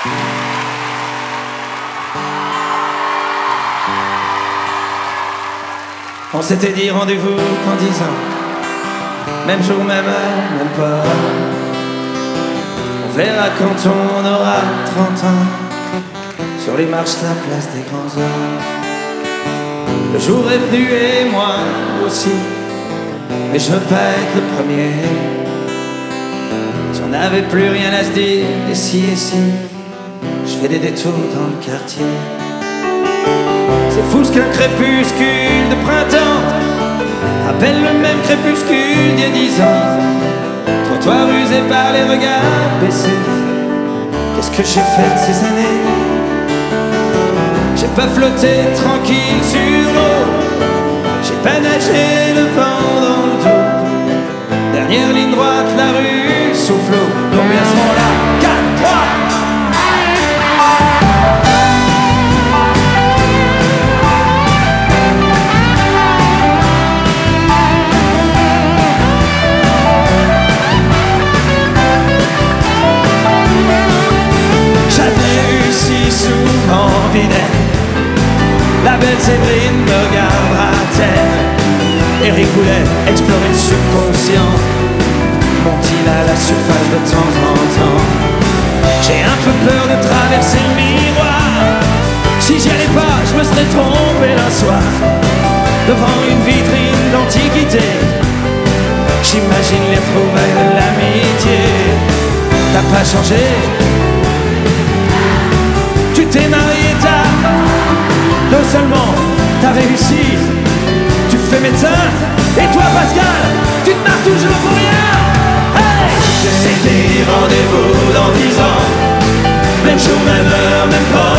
On s'était dit rendez-vous qu'en 10 ans, même jour, même heure, même pas. On verra quand on aura 30 ans, sur les marches la place des grands hommes. Le jour est venu et moi aussi, mais je veux pas être le premier. Si on n'avait plus rien à se dire, et si, je fais des détours dans le quartier. C'est fou ce qu'un crépuscule de printemps rappelle le même crépuscule d'il y a 10 ans. Trottoir usé par les regards baissés. Qu'est-ce que j'ai fait de ces années? J'ai pas flotté tranquille sur l'eau, j'ai pas nagé le vent dans le dos. Dernière ligne droite, la rue souffle l'eau. Combien sont là? 4, 3. La belle Séverine me regardera à terre. Eric voulait explorer le subconscient, monte-t-il à la surface de temps en temps. J'ai un peu peur de traverser le miroir. Si j'y allais pas, je me serais trompé d'un soir. Devant une vitrine d'antiquité, j'imagine les retrouvailles de l'amitié. T'as pas changé, tu t'es marié tard. Non seulement t'as réussi, tu fais médecin. Et toi Pascal, tu te marres toujours pour rien. Hey, c'était rendez-vous dans 10 ans, même jour, même heure, même pas.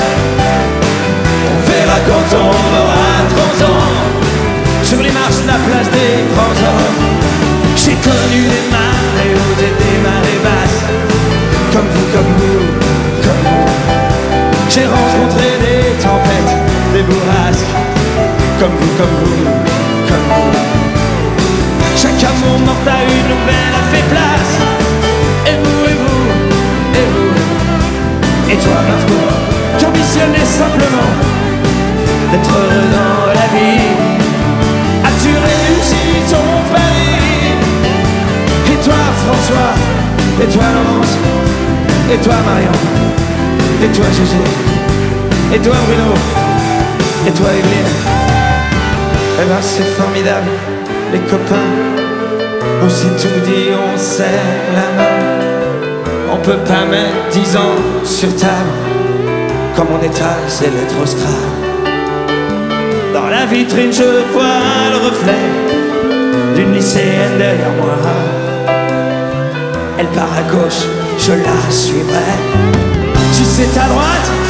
On verra quand on aura 30 ans, sur les marches la place des grands hommes. J'ai connu des marées hautes et des marées basses, comme vous, comme vous, comme vous. J'ai rencontré des tempêtes, des bourrasques, comme vous, comme vous, comme vous. Chaque amour mort à une nouvelle a fait place. Et vous, et vous, et vous. Et toi Marco, qui ambitionnais simplement d'être heureux dans la vie. As-tu réussi ton pari? Et toi François, et toi Laurence, et toi Marion, et toi Gégé, et toi Bruno, et toi Evelyne. Eh ben c'est formidable, les copains. On s'est tout dit, on serre la main. On peut pas mettre 10 ans sur table, comme on étale ses lettres au Scrabble. Dans la vitrine je vois le reflet d'une lycéenne derrière moi. Elle part à gauche, je la suivrai. Si c'est à droite,